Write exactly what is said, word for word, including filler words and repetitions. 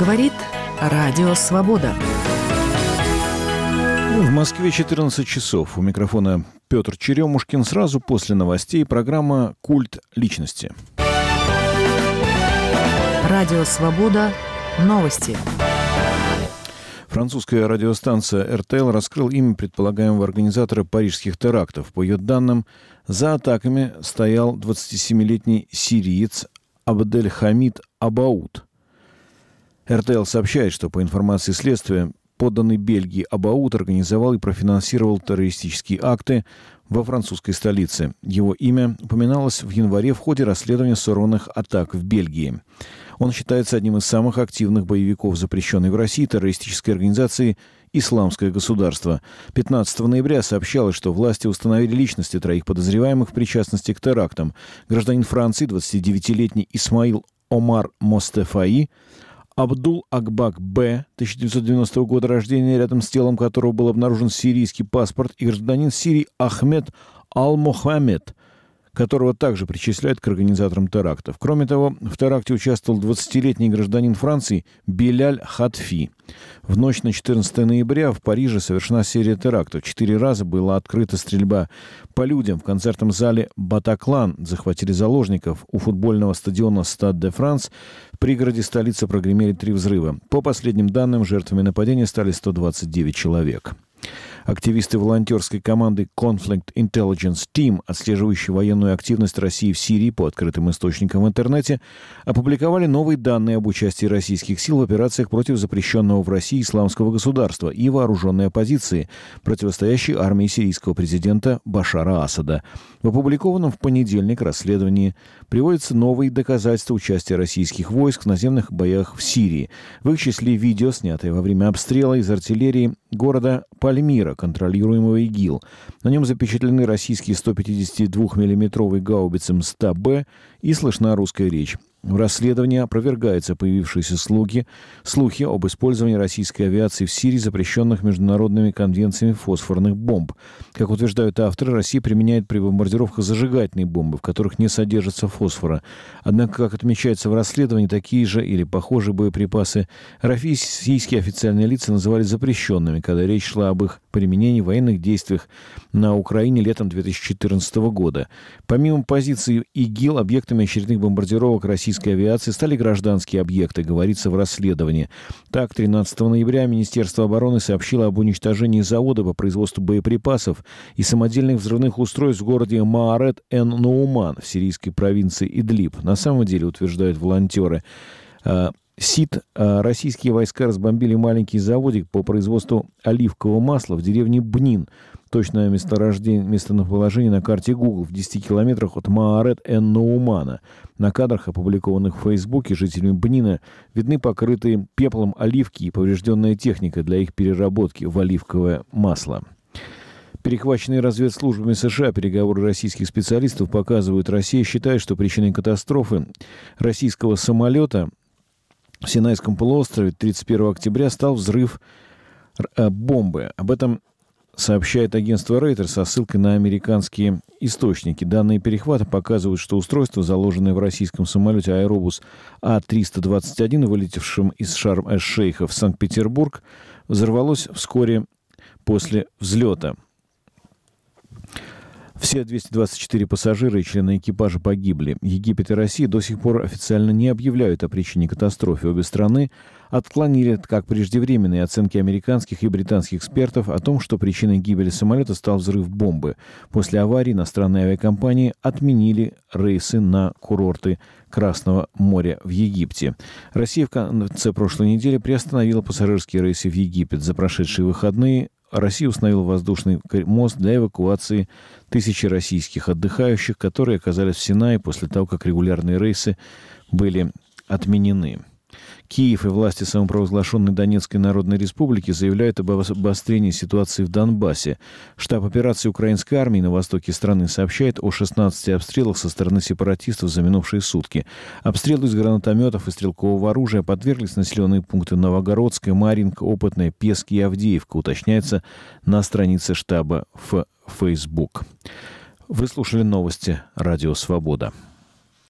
Говорит Радио Свобода. В Москве четырнадцать часов. У микрофона Петр Черемушкин. Сразу после новостей программа «Культ личности». Радио Свобода. Новости. Французская радиостанция эр тэ эл раскрыла имя предполагаемого организатора парижских терактов. По ее данным, за атаками стоял двадцатисемилетний сириец Абдель-Хамид Абауд. эр тэ эл сообщает, что по информации следствия, подданный Бельгии Абауд организовал и профинансировал террористические акты во французской столице. Его имя упоминалось в январе в ходе расследования сорванных атак в Бельгии. Он считается одним из самых активных боевиков запрещенной в России террористической организации «Исламское государство». пятнадцатого ноября сообщалось, что власти установили личности троих подозреваемых в причастности к терактам. Гражданин Франции, двадцатидевятилетний Исмаил Омар Мостефаи, Абдул Акбак Б., тысяча девятьсот девяностого года рождения, рядом с телом которого был обнаружен сирийский паспорт, и гражданин Сирии Ахмед Ал-Мохаммед, которого также причисляют к организаторам терактов. Кроме того, в теракте участвовал двадцатилетний гражданин Франции Беляль Хатфи. В ночь на четырнадцатого ноября в Париже совершена серия терактов. Четыре раза была открыта стрельба по людям. В концертном зале «Батаклан» захватили заложников. У футбольного стадиона «Стад де Франс» в пригороде столицы прогремели три взрыва. По последним данным, жертвами нападения стали сто двадцать девять человек. Активисты волонтерской команды Conflict Intelligence Team, отслеживающие военную активность России в Сирии по открытым источникам в интернете, опубликовали новые данные об участии российских сил в операциях против запрещенного в России исламского государства и вооруженной оппозиции, противостоящей армии сирийского президента Башара Асада. В опубликованном в понедельник расследовании приводятся новые доказательства участия российских войск в наземных боях в Сирии. В их числе видео, снятое во время обстрела из артиллерии города Пальмира, контролируемого ИГИЛ. На нем запечатлены российские сто пятидесятидвухмиллиметровые гаубицы МСТА-Б и слышна русская речь. В расследовании опровергаются появившиеся слухи, слухи об использовании российской авиации в Сирии, запрещенных международными конвенциями фосфорных бомб. Как утверждают авторы, Россия применяет при бомбардировках зажигательные бомбы, в которых не содержится фосфора. Однако, как отмечается в расследовании, такие же или похожие боеприпасы российские официальные лица называли запрещенными, когда речь шла об их применении в военных действиях на Украине летом две тысячи четырнадцатого года. Помимо позиций ИГИЛ, объектами очередных бомбардировок российской авиации стали гражданские объекты, говорится в расследовании. Так, тринадцатого ноября Министерство обороны сообщило об уничтожении завода по производству боеприпасов и самодельных взрывных устройств в городе Маарет-эн-Науман в сирийской провинции Идлиб. На самом деле, утверждают волонтеры, СИД, российские войска разбомбили маленький заводик по производству оливкового масла в деревне Бнин. Точное месторождение, местоположение на карте Google в десяти километрах от Маарет-эн-Наумана. На кадрах, опубликованных в Фейсбуке, жителями Бнина видны покрытые пеплом оливки и поврежденная техника для их переработки в оливковое масло. Перехваченные разведслужбами США переговоры российских специалистов показывают, Россия считает, что причиной катастрофы российского самолета в Синайском полуострове тридцать первого октября стал взрыв бомбы. Об этом сообщает агентство Reuters со ссылкой на американские источники. Данные перехвата показывают, что устройство, заложенное в российском самолете Аэробус А триста двадцать один, вылетевшем из Шарм-эш-Шейха в Санкт-Петербург, взорвалось вскоре после взлета. Все двести двадцать четыре пассажира и члены экипажа погибли. Египет и Россия до сих пор официально не объявляют о причине катастрофы. Обе страны отклонили как преждевременные оценки американских и британских экспертов о том, что причиной гибели самолета стал взрыв бомбы. После аварии иностранные авиакомпании отменили рейсы на курорты Красного моря в Египте. Россия в конце прошлой недели приостановила пассажирские рейсы в Египет. За прошедшие выходные Россия установила воздушный мост для эвакуации тысячи российских отдыхающих, которые оказались в Синае после того, как регулярные рейсы были отменены. Киев и власти самопровозглашенной Донецкой Народной Республики заявляют об обострении ситуации в Донбассе. Штаб операции украинской армии на востоке страны сообщает о шестнадцати обстрелах со стороны сепаратистов за минувшие сутки. Обстрелы из гранатометов и стрелкового оружия подверглись населенные пункты Новогородская, Марьинка, Опытная, Пески и Авдеевка, уточняется на странице штаба в Facebook. Вы слушали новости «Радио Свобода».